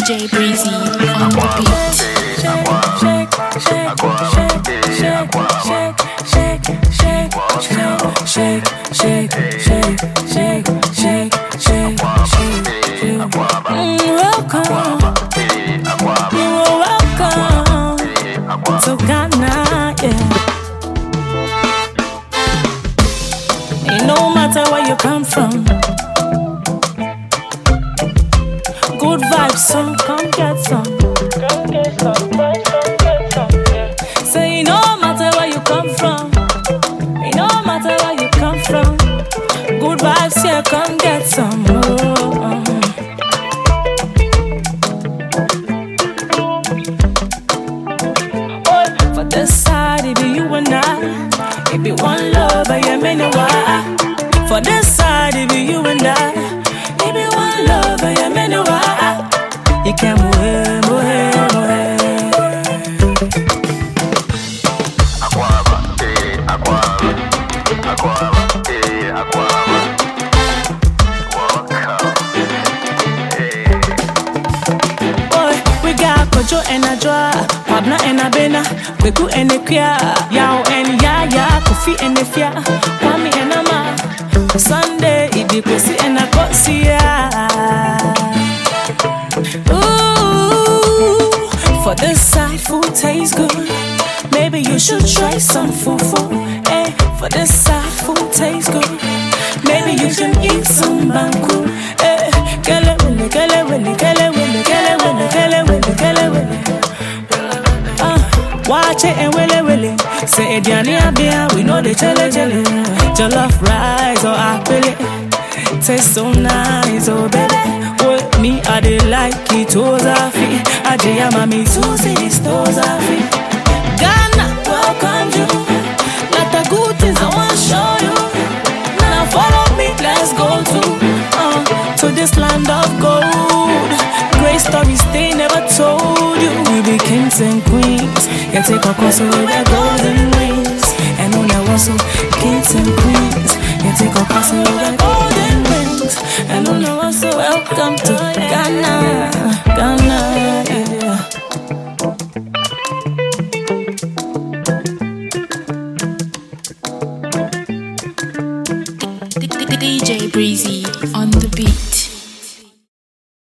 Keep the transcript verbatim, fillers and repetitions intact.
J Breezy on the beat. Shake, shake, shake, shake, shake, shake, shake, shake, shake, shake, shake, shake, shake, shake. Mm, welcome, you're welcome to Ghana, yeah. It no matter where you come from, good vibes, so come get some. Come get some, come get some, yeah. Say no matter where you come from, it no matter where you come from, good vibes, yeah, come get some. Oh. Oh, for this side, it be you and I. It be one love, I am in a while. For this side, it be you and I. It be one love, I am in a while. You can't move, move, move. Kojo and a draw, Pabna and a bena, Beku and a quia, Yao and Yaya, Kofi and a fia, Kwame and a ma. Sunday, it be pussy and a cosia. Ooh, for this side, food tastes good. Maybe you should try some fufu. Hey, for this side, food tastes good. Maybe you should eat some banku. Hey, gele wille, gele wille, gele wille, gele wille, gele wille, gele wille. Ah, watch it and wille wille. Say Ediani Abia, we know the chele chele. Jollof rice or apple, taste so nice, oh baby. With me, I dey like it, toes are free. I dey mami two cities, toes are free. Ghana, welcome you. Lot of good things I want to show you. Now follow me, let's go to uh, to this land of gold. Great stories they never told you. We be kings and queens. You take a course with the golden wings. And on the also kings and queens. You take a course with the golden wings. And on the also welcome to Ghana, Ghana.